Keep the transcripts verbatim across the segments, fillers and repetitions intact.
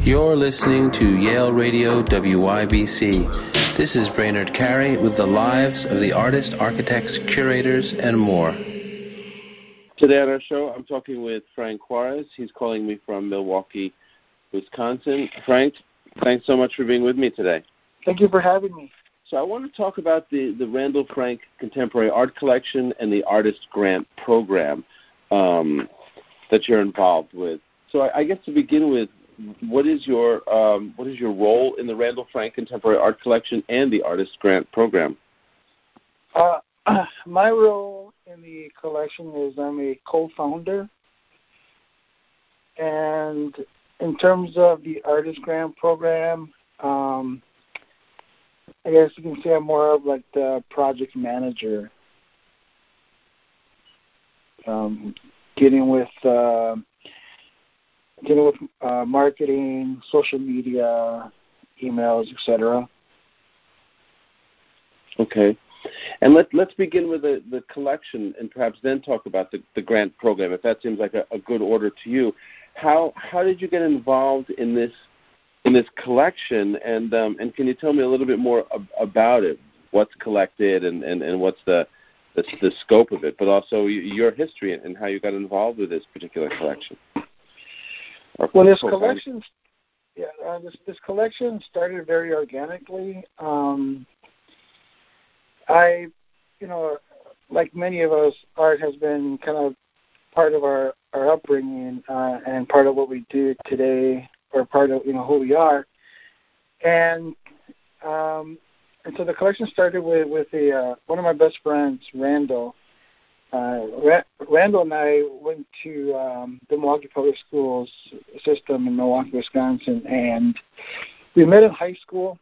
You're listening to Yale Radio W Y B C. This is Brainerd Carey with the lives of the artists, architects, curators, and more. Today on our show, I'm talking with Frank Juarez. He's calling me from Milwaukee, Wisconsin. Frank, thanks so much for being with me today. Thank you for having me. So I want to talk about the, the Randall Frank Contemporary Art Collection and the Artist Grant Program um, that you're involved with. So I, I guess to begin with, what is your um, what is your role in the Randall Frank Contemporary Art Collection and the Artist Grant Program? Uh, my role in the collection is I'm a co-founder, and in terms of the Artist Grant Program, um, I guess you can say I'm more of like the project manager, um, getting with. Uh, dealing with uh, marketing, social media, emails, et cetera. Okay. And let, let's begin with the, the collection and perhaps then talk about the, the grant program, if that seems like a, a good order to you. How how did you get involved in this in this collection, and um, and can you tell me a little bit more ab- about it, what's collected and, and, and what's the, the the scope of it, but also your history and how you got involved with this particular collection? Well, this collection, yeah, uh, this this collection started very organically. Um, I, you know, like many of us, art has been kind of part of our, our upbringing uh, and part of what we do today, or part of you know who we are. And um, and so the collection started with with a uh, one of my best friends, Randall. Uh, Randall and I went to um, the Milwaukee Public Schools system in Milwaukee, Wisconsin, and we met in high school,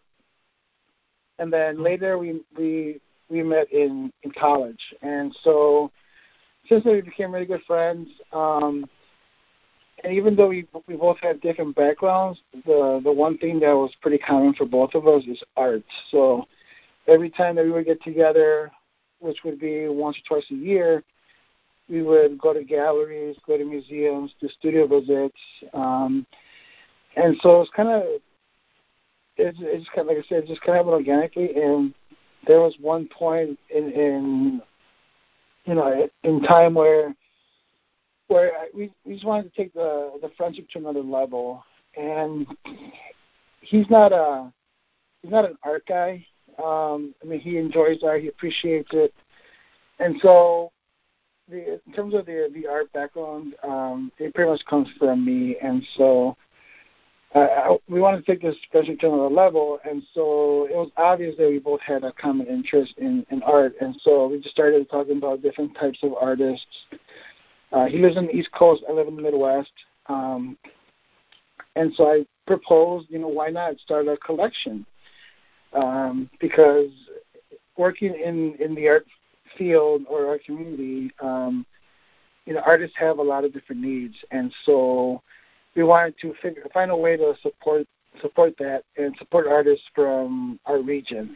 and then later we we we met in, in college. And so since then we became really good friends. Um, and even though we we both had different backgrounds, the the one thing that was pretty common for both of us is art. So every time that we would get together, which would be once or twice a year, we would go to galleries, go to museums, do studio visits. Um, and so it's kind of, it's, it's kind of, like I said, just kind of organically. And there was one point in, in you know, in time where where we, we just wanted to take the, the friendship to another level. And he's not a, he's not an art guy. Um, I mean, he enjoys art. He appreciates it. And so the, in terms of the the art background, um, it pretty much comes from me. And so uh, I, we wanted to take this friendship to another level. And so it was obvious that we both had a common interest in, in art. And so we just started talking about different types of artists. Uh, he lives on the East Coast. I live in the Midwest. Um, and so I proposed, you know, why not start a collection? Um, because working in, in the art field or art community, um, you know, artists have a lot of different needs, and so we wanted to figure, find a way to support support that and support artists from our region.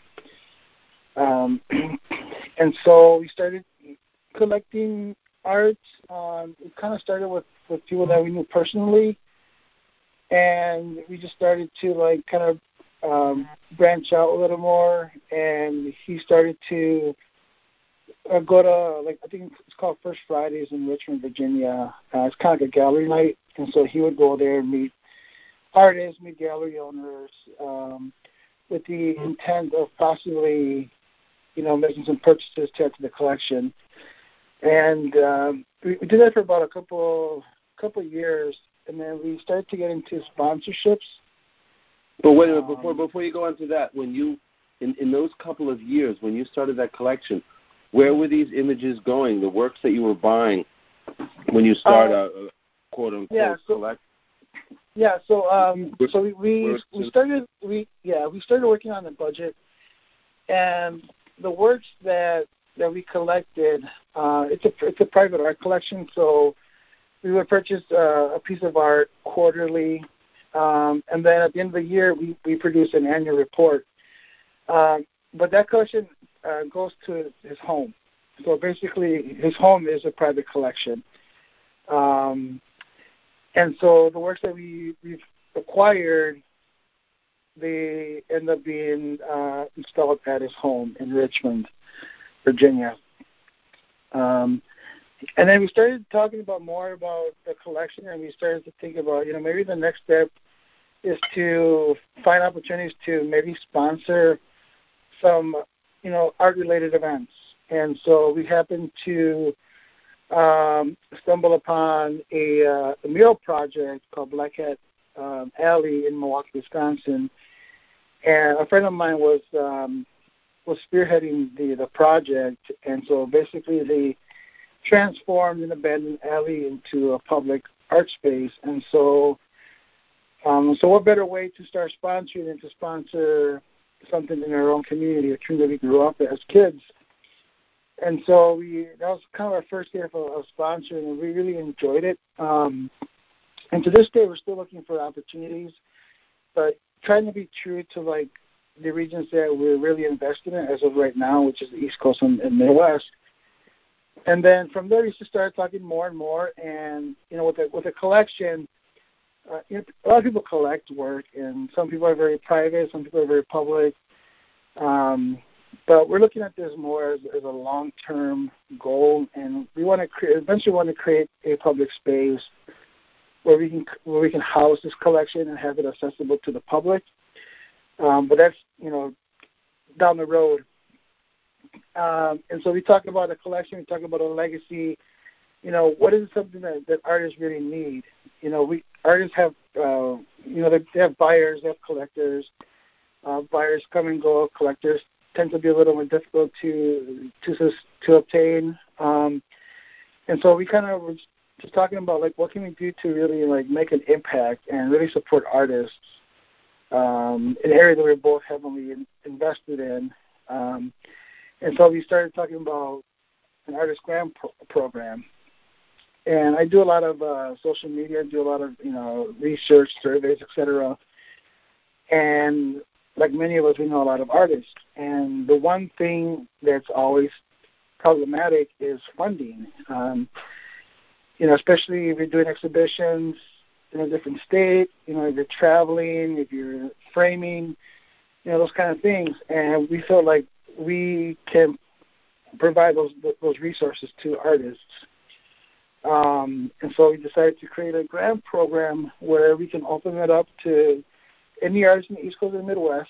Um, and so we started collecting art. Um, it kind of started with, with people that we knew personally, and we just started to like kind of Um, branch out a little more, and he started to uh, go to, like, I think it's called First Fridays in Richmond, Virginia. Uh, it's kind of like a gallery night, and so he would go there and meet artists, meet gallery owners, um, with the intent of possibly, you know, making some purchases to add to the collection. And um, we, we did that for about a couple couple years, and then we started to get into sponsorships. But wait a minute, before before you go into that, when you in, in those couple of years when you started that collection, where were these images going? The works that you were buying when you start uh, a, a quote unquote yeah, so, collect. Yeah, so um, so we we, Works we started we yeah we started working on the budget, and the works that that we collected, uh, it's a it's a private art collection, so we would purchase uh, a piece of art quarterly. Um, and then at the end of the year, we, we produce an annual report. Um, but that collection uh, goes to his home. So basically, his home is a private collection. Um, and so the works that we, we've acquired, they end up being uh, installed at his home in Richmond, Virginia. Um, and then we started talking about more about the collection, and we started to think about, you know, maybe the next step is to find opportunities to maybe sponsor some, you know, art-related events. And so we happened to um, stumble upon a, uh, a mural project called Black Hat um, Alley in Milwaukee, Wisconsin. And a friend of mine was um, was spearheading the, the project. And so basically they transformed an abandoned alley into a public art space. And so um, so what better way to start sponsoring than to sponsor something in our own community, a community we grew up as kids. And so we that was kind of our first year of, of sponsoring, and we really enjoyed it. Um, and to this day, we're still looking for opportunities, but trying to be true to, like, the regions that we're really invested in as of right now, which is the East Coast and, and Midwest. And then from there, we just started talking more and more. And, you know, with a, with a collection, uh, you know, a lot of people collect work, and some people are very private, some people are very public. Um, but we're looking at this more as, as a long-term goal, and we want to create, eventually want to create a public space where we can where we can house this collection and have it accessible to the public. Um, but that's, you know, down the road. Um, and so we talk about a collection, we talk about a legacy. You know, what is something that, that artists really need? You know, we artists have, uh, you know, they, they have buyers, they have collectors. Uh, buyers come and go. Collectors tend to be a little more difficult to to to obtain. Um, and so we kind of were just talking about, like, what can we do to really, like, make an impact and really support artists um, in an area that we're both heavily in, invested in. Um, and so we started talking about an artist grant pro- program. And I do a lot of uh, social media, I do a lot of, you know, research, surveys, et cetera. And like many of us, we know a lot of artists. And the one thing that's always problematic is funding. Um, you know, especially if you're doing exhibitions in a different state, you know, if you're traveling, if you're framing, you know, those kind of things. And we feel like we can provide those those resources to artists. Um, and so we decided to create a grant program where we can open it up to any artist in the East Coast and Midwest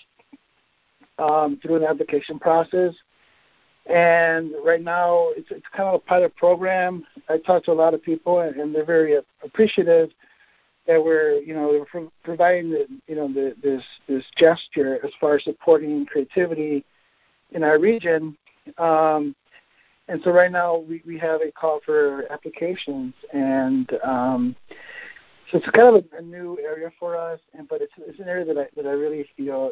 um, through an application process. And right now, it's, it's kind of a pilot program. I talked to a lot of people, and, and they're very appreciative that we're, you know, we're pro- providing, the, you know, the, this this gesture as far as supporting creativity in our region. Um, and so right now, we, we have a call for applications, and um, so it's kind of a, a new area for us. And but it's it's an area that I that I really feel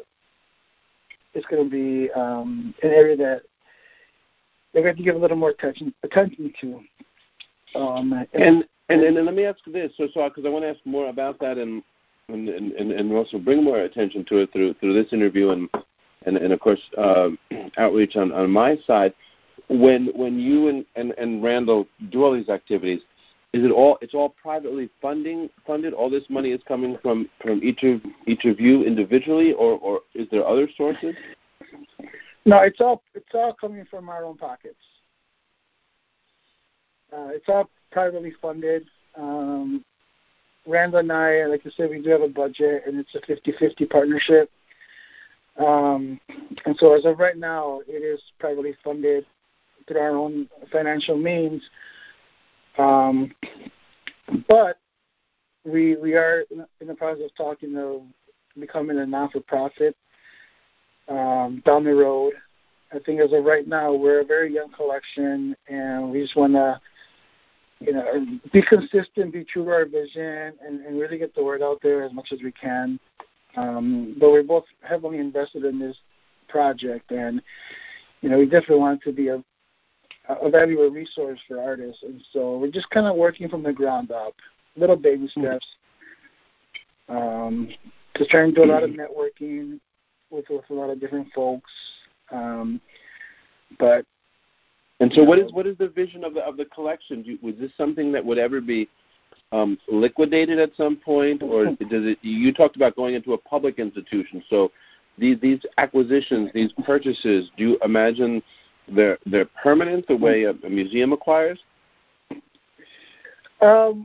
is going to be um, an area that we have to give a little more attention attention to. Um, and, and, and and let me ask this, so so because I want to ask more about that, and and, and and also bring more attention to it through through this interview, and and, and of course uh, outreach on, on my side. When when you and, and, and Randall do all these activities, is it all it's all privately funding funded? All this money is coming from, from each of each of you individually, or, or is there other sources? No, it's all it's all coming from our own pockets. Uh, it's all privately funded. Um, Randall and I, like I said, we do have a budget, and it's a fifty-fifty partnership. Um, and so as of right now, it is privately funded through our own financial means. Um, but we we are in the process of talking of becoming a non-for-profit um, down the road. I think as of right now, we're a very young collection, and we just want to, you know, be consistent, be true to our vision, and, and really get the word out there as much as we can. Um, but we're both heavily invested in this project, and, you know, we definitely want it to be a, a valuable resource for artists. And so we're just kind of working from the ground up, little baby steps, um, just trying to do a lot of networking with, with a lot of different folks. Um, but and so, what is what is the vision of the of the collection? Do, was this something that would ever be um, liquidated at some point, or does it? You talked about going into a public institution, so these these acquisitions, these purchases, do you imagine they're they're permanent the way a, a museum acquires? Um,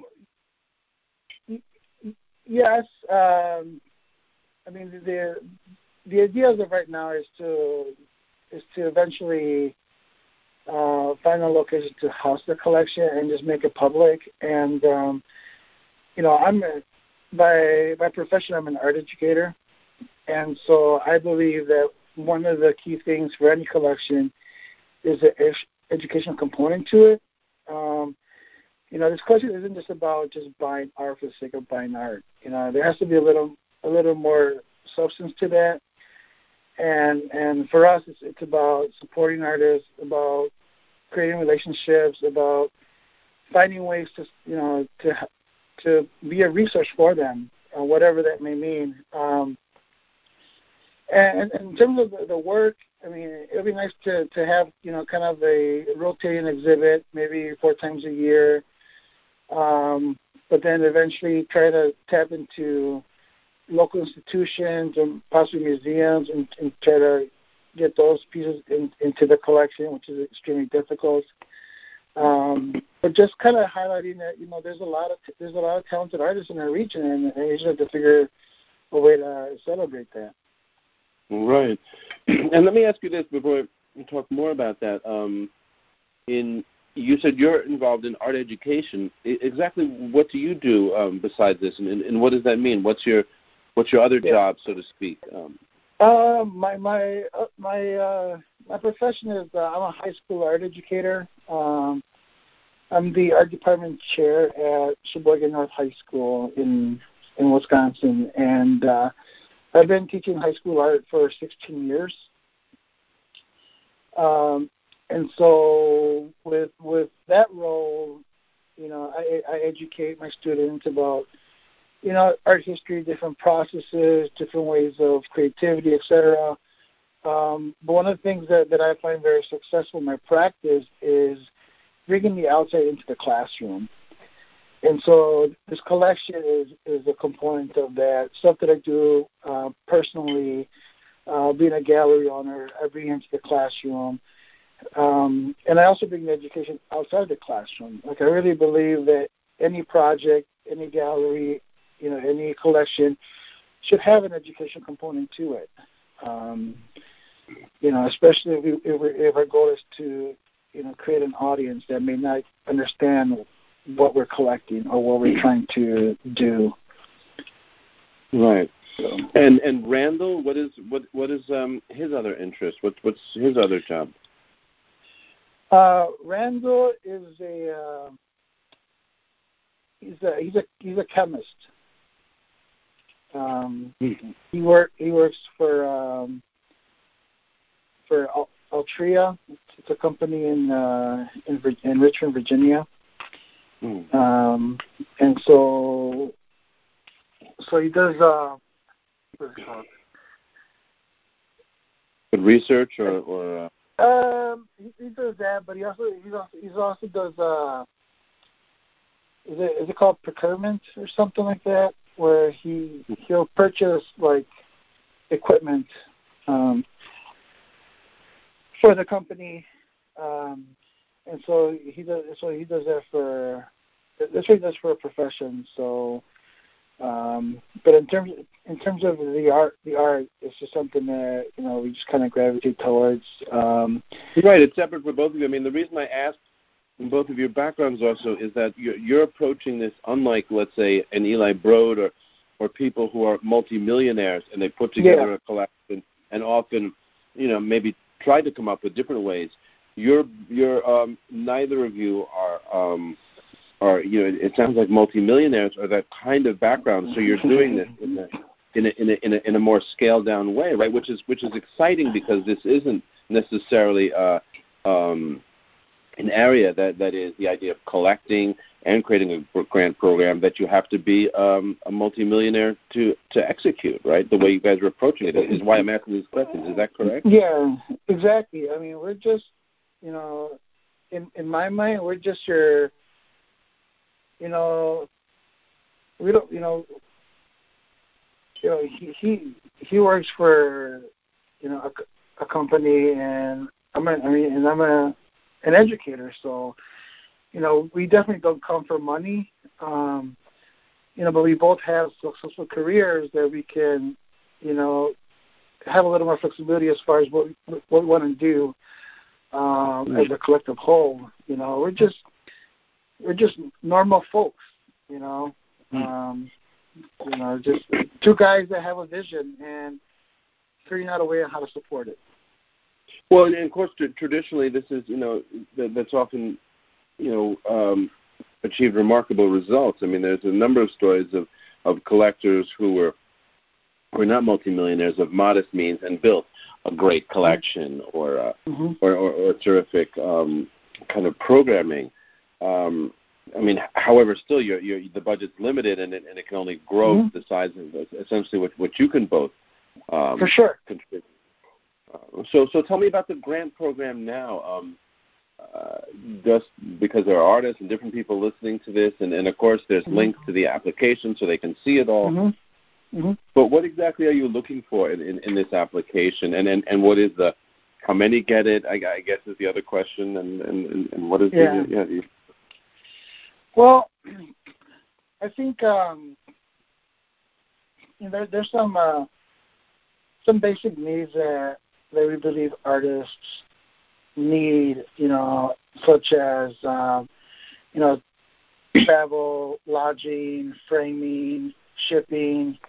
yes. Um, I mean, the the idea as of right now is to is to eventually uh, find a location to house the collection and just make it public. And um, you know, I'm a, by by profession, I'm an art educator, and so I believe that one of the key things for any collection is the educational component to it. Um, you know, this collection isn't just about just buying art for the sake of buying art. You know, there has to be a little a little more substance to that. And and for us, it's it's about supporting artists, about creating relationships, about finding ways to you know to to be a resource for them, uh, whatever that may mean. Um, and, and in terms of the, the work, I mean, it would be nice to, to have you know kind of a rotating exhibit, maybe four times a year, um, but then eventually try to tap into local institutions and possibly museums and, and try to get those pieces in, into the collection, which is extremely difficult. Um, but just kind of highlighting that you know there's a lot of there's a lot of talented artists in our region, and, and we just have to figure a way to celebrate that. Right. And let me ask you this before we talk more about that. Um, in you said you're involved in art education. I, exactly what do you do um, besides this, and, and what does that mean? What's your What's your other yeah. job, so to speak? Um, uh, my my uh, my uh, my profession is uh, I'm a high school art educator. Um, I'm the art department chair at Sheboygan North High School in in Wisconsin, and uh, I've been teaching high school art for sixteen years. Um, and so with with that role, you know, I, I educate my students about you know, art history, different processes, different ways of creativity, et cetera. Um, but one of the things that, that I find very successful in my practice is bringing the outside into the classroom. And so this collection is, is a component of that. Stuff that I do uh, personally, uh, being a gallery owner, I bring into the classroom. Um, and I also bring the education outside the classroom. Like I really believe that any project, any gallery, you know, any collection should have an education component to it. Um, you know, especially if, we, if, we, if our goal is to, you know, create an audience that may not understand what we're collecting or what we're trying to do. Right. So. And and Randall, what is what what is um, his other interest? What what's his other job? Uh, Randall is a uh, he's a he's a he's a chemist. Um, mm-hmm. He work he works for um, for Al- Altria. It's a company in uh, in, in Richmond, Virginia. Mm. Um, and so so he does uh, what's it called? Research or or. Uh... Um, he, he does that, but he also he also he also does uh, is it is it called procurement or something like that? Where he he'll purchase like equipment um, for the company, um, and so he does. So he does that for that's what he does for a profession. So, um, but in terms in terms of the art, the art is just something that you know we just kind of gravitate towards. Um, right, it's separate for both of you. I mean, the reason I asked in both of your backgrounds also is that you're, you're approaching this unlike, let's say, an Eli Broad or, or people who are multimillionaires and they put together yeah. a collection and often, you know, maybe try to come up with different ways. You're, you're, um, neither of you are, um, are, you know, it sounds like multimillionaires or that kind of background. So you're doing this in a, in a, in a, in a, in a more scaled down way, right? Which is, which is exciting because this isn't necessarily, uh, um, an area that, that is the idea of collecting and creating a grant program that you have to be um, a multimillionaire to, to execute, right? The way you guys are approaching it is why I'm asking these questions. Is that correct? Yeah, exactly. I mean, we're just, you know, in in my mind, we're just your, you know, we don't, you know, you know, he he he works for, you know, a, a company, and I'm a, I mean, and I'm a an educator, so, you know, we definitely don't come for money, um, you know, but we both have successful careers that we can, you know, have a little more flexibility as far as what what we want to do um, as a collective whole. You know, we're just we're just normal folks. You know. Um, You know, just two guys that have a vision and figuring out a way on how to support it. Well, and of course, traditionally, this is, you know, that's often, you know, um, achieved remarkable results. I mean, there's a number of stories of, of collectors who were who were not multimillionaires, of modest means, and built a great collection or uh, mm-hmm. or, or, or terrific um, kind of programming. Um, I mean, however, still, you're, you're, the budget's limited, and it, and it can only grow mm-hmm. the size of essentially what, what you can both um, for sure contribute. Uh, so, so tell me about the grant program now. Um, uh, just because there are artists and different people listening to this, and, and of course, there's mm-hmm. links to the application so they can see it all. Mm-hmm. Mm-hmm. But what exactly are you looking for in, in, in this application, and, and and what is the how many get it? I, I guess is the other question, and and, and what is yeah. the yeah. The, Well, I think um, you know, there, there's some uh, some basic needs that, that we believe artists need, you know, such as um, you know, travel, lodging, framing, shipping,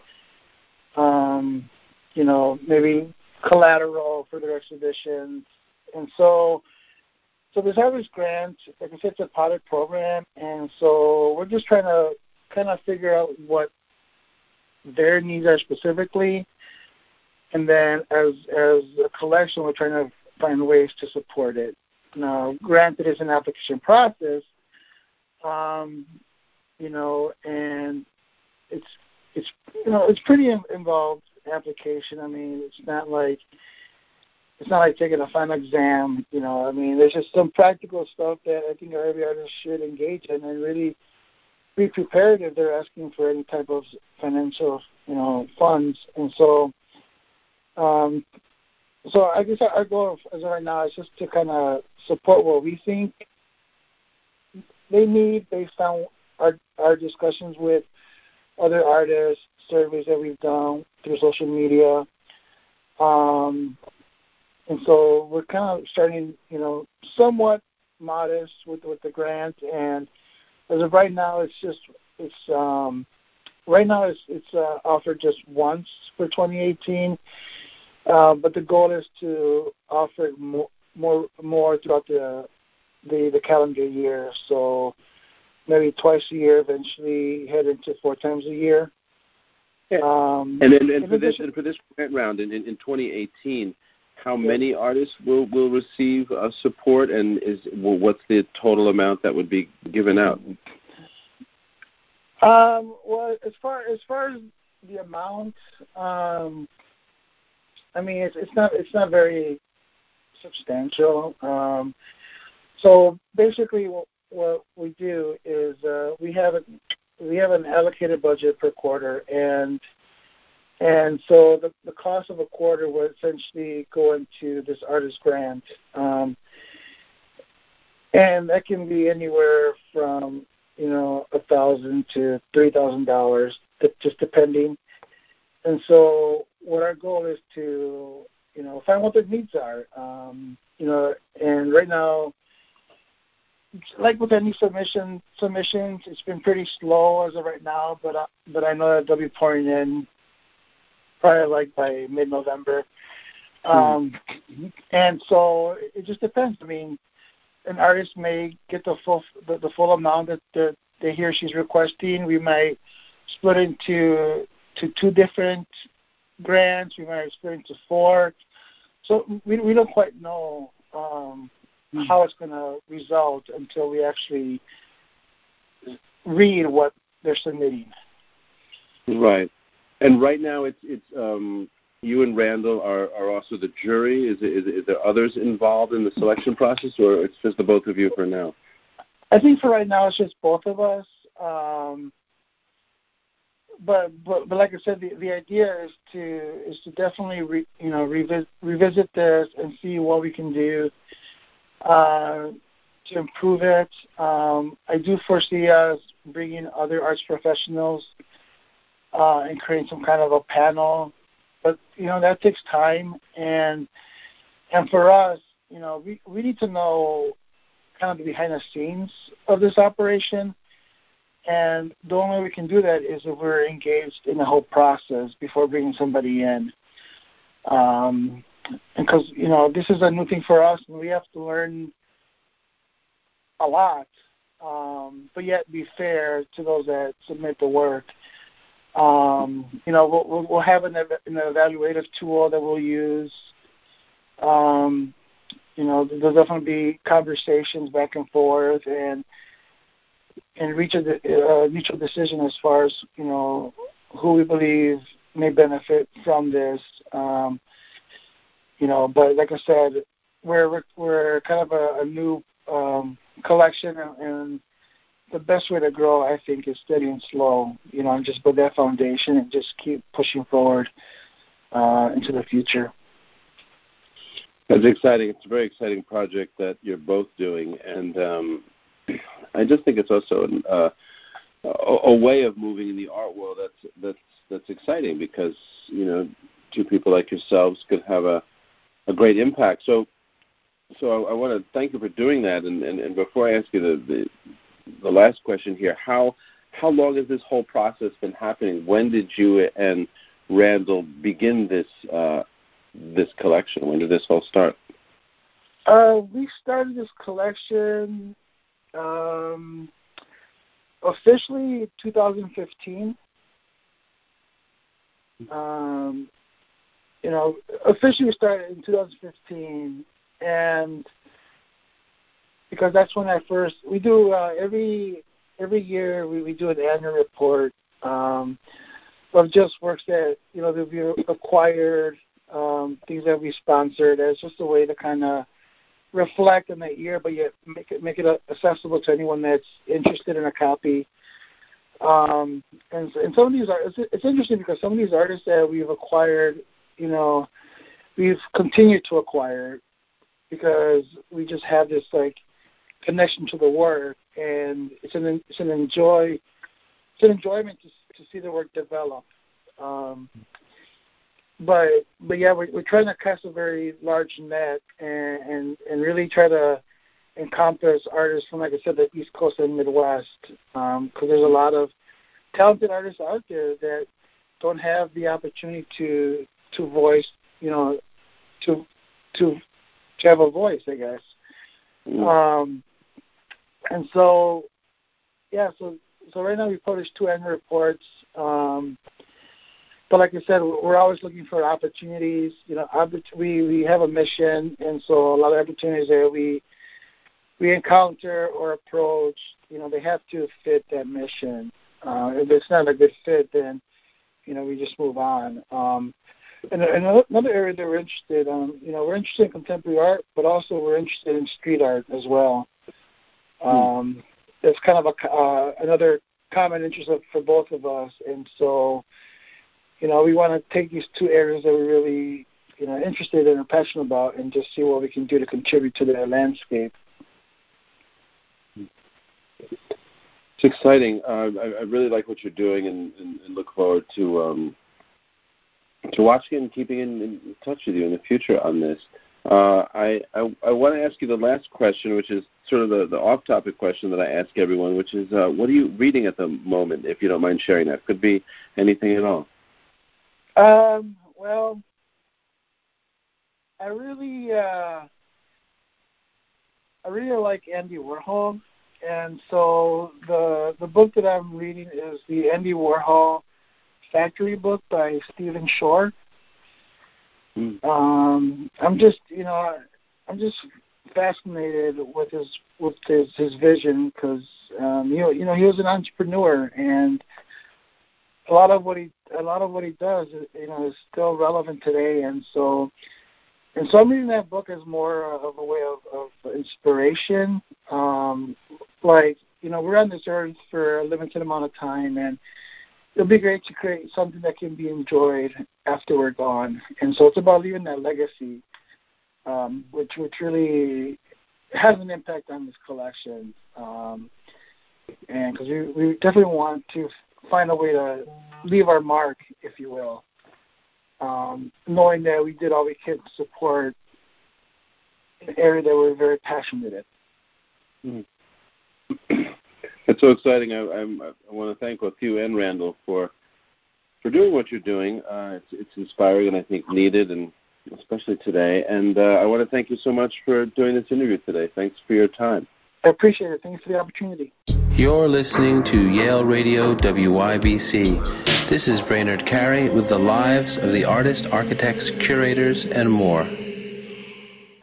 um, you know, maybe collateral for their exhibitions, and so. So this Artist Grant, like I said, it's a pilot program, and so we're just trying to kind of figure out what their needs are specifically, and then as as a collection, we're trying to find ways to support it. Now, granted, it's an application process, um, you know, and it's it's you know it's pretty involved application. I mean, it's not like It's not like taking a final exam, you know. I mean, there's just some practical stuff that I think every artist should engage in and really be prepared if they're asking for any type of financial, you know, funds. And so, um, so I guess our goal as of right now is just to kind of support what we think they need based on our our discussions with other artists, surveys that we've done through social media. Um, And so we're kind of starting, you know, somewhat modest with with the grant, and as of right now, it's just it's um, right now it's it's uh, offered just once for twenty eighteen, uh, but the goal is to offer it more more more throughout the the the calendar year. So maybe twice a year, eventually head into four times a year. Yeah. Um, and then and for this and for this grant round in, in, in twenty eighteen. How many artists will, will receive uh, support, and is well, what's the total amount that would be given out? Um, well, as far as far as the amount, um, I mean, it's, it's not it's not very substantial. Um, so basically, what, what we do is uh, we have a, we have an allocated budget per quarter, and And so the, the cost of a quarter would essentially go into this Artist Grant. Um, and that can be anywhere from, you know, one thousand dollars to three thousand dollars, just depending. And so what our goal is to, you know, find what their needs are. Um, you know, and right now, like with any submission submissions, it's been pretty slow as of right now, but, uh, but I know that they'll be pouring in probably like by mid-November. Um, mm-hmm. And so it just depends. I mean, an artist may get the full the, the full amount that, that, that he or she's requesting. We might split into to two different grants. We might split into four. So we we don't quite know um, mm-hmm. how it's going to result until we actually read what they're submitting. Right. And right now, it's it's um, you and Randall are, are also the jury. Is, it, is, it, is there others involved in the selection process, or it's just the both of you for now? I think for right now, it's just both of us. Um, but but but like I said, the, the idea is to is to definitely re, you know revisit revisit this and see what we can do uh, to improve it. Um, I do foresee us bringing other arts professionals uh, and creating some kind of a panel, but you know that takes time, and and for us, you know, we we need to know kind of the behind the scenes of this operation. And the only way we can do that is if we're engaged in the whole process before bringing somebody in. Um, because, you know, this is a new thing for us, and we have to learn a lot, um, but yet be fair to those that submit the work. Um, you know, we'll, we'll have an, an evaluative tool that we'll use. Um, you know, there'll definitely be conversations back and forth, and and reach a uh, mutual decision as far as, you know, who we believe may benefit from this. Um, you know, but like I said, we're we're kind of a, a new um, collection, and the best way to grow, I think, is steady and slow. You know, and just build that foundation and just keep pushing forward uh, into the future. That's exciting. It's a very exciting project that you're both doing, and um, I just think it's also uh, a, a way of moving in the art world that's that's that's exciting, because you know two people like yourselves could have a, a great impact. So, so I, I want to thank you for doing that. And, and, and before I ask you the, the the last question here, how how long has this whole process been happening? When did you and Randall begin this uh, this collection? When did this all start? Uh, we started this collection um, officially two thousand fifteen. Um, you know, officially we started in two thousand fifteen, and because that's when I first we do uh, every every year we, we do an annual report um, of just works that you know that we acquired, um, things that we sponsored. As just a way to kind of reflect on that year, but yet make it make it accessible to anyone that's interested in a copy. Um, and, and some of these are, it's, it's interesting because some of these artists that we've acquired, you know, we've continued to acquire because we just have this like connection to the work, and it's an it's an enjoy it's an enjoyment to to see the work develop. Um, but but yeah, we're, we're trying to cast a very large net and, and and really try to encompass artists from, like I said, the East Coast and Midwest, because um, there's a lot of talented artists out there that don't have the opportunity to to voice, you know, to to to have a voice, I guess. Mm. Um, and so, yeah, so so right now we publish two annual reports. Um, but like I said, we're always looking for opportunities. You know, we we have a mission, and so a lot of opportunities that we we encounter or approach, you know, they have to fit that mission. Uh, if it's not a good fit, then, you know, we just move on. Um, and, and another area that we're interested in, um, you know, we're interested in contemporary art, but also we're interested in street art as well. Um, that's kind of a, uh, another common interest of, for both of us. And so, you know, we want to take these two areas that we're really, you know, interested in and passionate about, and just see what we can do to contribute to the landscape. It's exciting. Uh, I, I really like what you're doing, and, and, and look forward to um, to watching and keeping in, in touch with you in the future on this. Uh, I, I, I want to ask you the last question, which is sort of the, the off-topic question that I ask everyone, which is, uh, what are you reading at the moment, if you don't mind sharing that? Could be anything at all. Um, well, I really, uh, I really like Andy Warhol. And so the the book that I'm reading is the Andy Warhol Factory book by Stephen Shore. Mm. Um, I'm just, you know, I'm just fascinated with his with his, his vision, because um, you know, you know, he was an entrepreneur, and a lot of what he a lot of what he does, you know, is still relevant today. And so. And so I'm reading that book as more of a way of, of inspiration. Um, like, you know, we're on this earth for a limited amount of time, and it'll be great to create something that can be enjoyed after we're gone. And so it's about leaving that legacy, um, which which really has an impact on this collection. Um, and because we, we definitely want to find a way to leave our mark, if you will, um, knowing that we did all we could to support an area that we're very passionate in. Mm-hmm. It's so exciting. I, I'm, I want to thank both you and Randall for for doing what you're doing. Uh, it's, it's inspiring and I think needed, and especially today. And uh, I want to thank you so much for doing this interview today. Thanks for your time. I appreciate it. Thanks for the opportunity. You're listening to Yale Radio W Y B C. This is Brainerd Carey with the lives of the artists, architects, curators, and more.